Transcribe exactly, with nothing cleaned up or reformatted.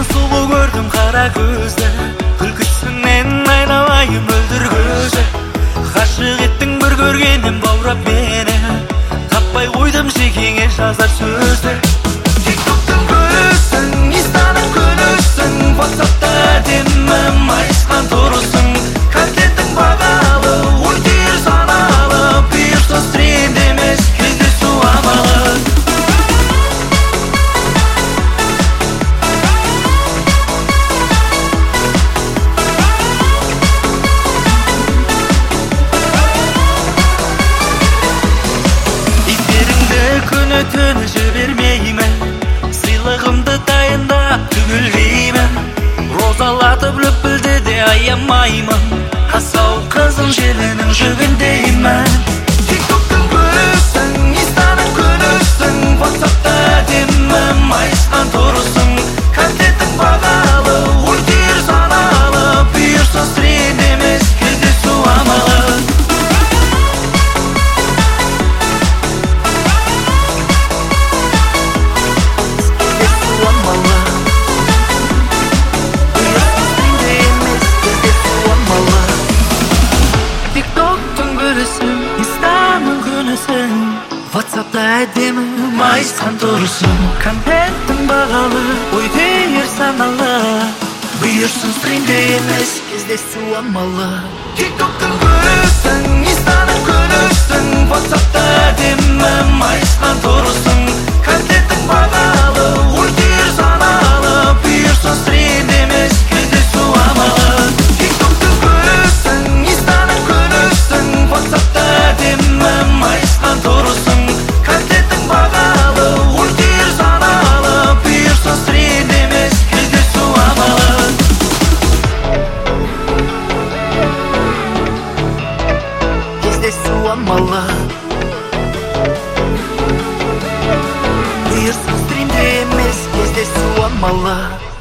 сулуу көрдүм кара көздө, күлкүсүнөн айналайын мөлдүр көзү. Гашык еттиң бір көргеним баурап мени, таппай койдум шекеңе жазар сөздү. Тиктоктун көрөсүң, инстанын көрөсүң, WhatsApp'та әдемі майысқан турусуң. Контенттің бағалы, ультир саналы, бұйырса стримде емес, кездесу амалы. Күні түні жібермеймін, сыйлығымды дайындап түгілдеймін. Розалатып лүпілді де аямаймын, асау қызым желінің жүгіндеймін. Тиктоктың көрісің, инстаның көрісің, WhatsApp'та әдемі майысқан турысың. Контенттің бағалы, ультир саналы, бұйырса стрим емес, кездесу амалы. WhatsApp'ta әдемі майысқан турысың. Контенттің бағалы, ой дейір саналы, бұйырсын стримде емес, кездесу амалы. Тиктоктың көрісің, инстаның көрісің, WhatsApp'та әдемі майысқан турысың. Контенттің бағалы, ультир саналы, бұйырсын стримде емес, кездесу амалы. Тиктоктың көрісің, инстаның көрісің, WhatsApp'та әдемі майысқан турысың. Амалы бұйырсын стримде емес, кездесу амалы.